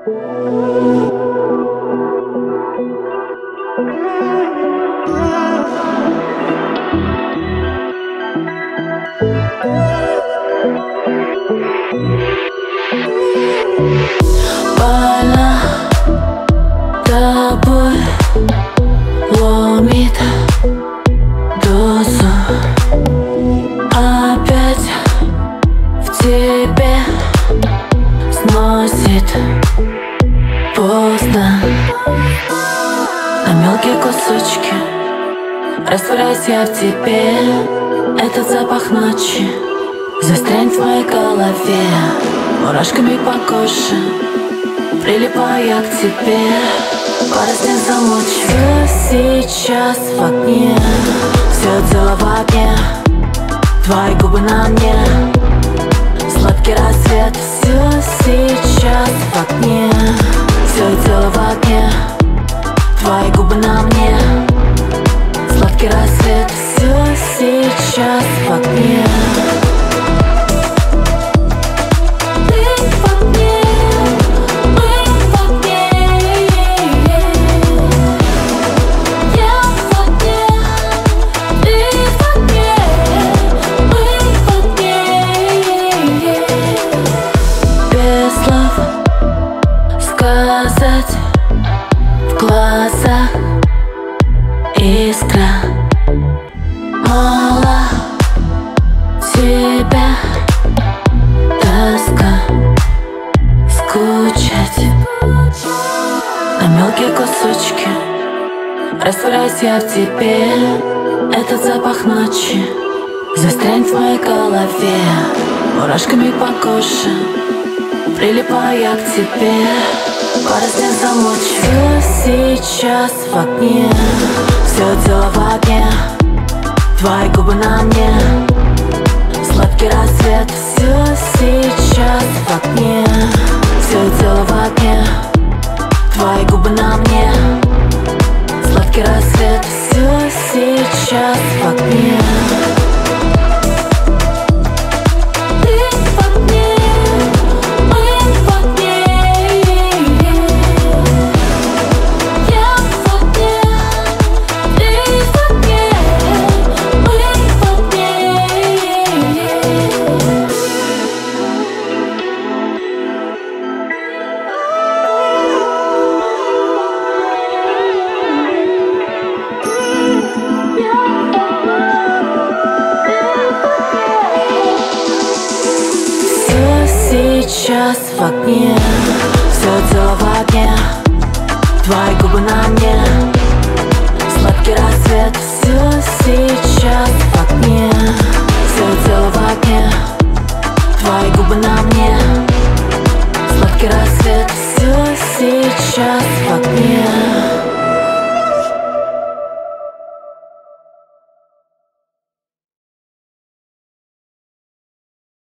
Больно тобой ломит душу. Опять в тебе сносит поздно. На мелкие кусочки растворяюсь я в тебе. Этот запах ночи застрянет в моей голове. Мурашками по коже прилипаю я к тебе. Пороснет замочек. Все сейчас в огне, все дело в огне. Твои губы на мне, сладкий рассвет. Все сейчас в огне, все дело в огне. Твои губы на мне, сладкий рассвет. Все сейчас в огне. Сказать в глазах искра. Мало тебя, тоска, скучать. На мелкие кусочки растворяюсь я в тебе. Этот запах ночи застрянет в моей голове. Мурашками по коже прилипаю я к тебе. Пороснет замочек. Все сейчас в огне, все дело в огне. Твои губы на мне, сладкий рассвет. Все сейчас в огне, все дело в огне. Твои губы на мне, сладкий рассвет. Все сейчас в огне. Сейчас в огне, все дело в огне. Твои губы на мне, сладкий рассвет. Все сейчас в огне, все дело в огне.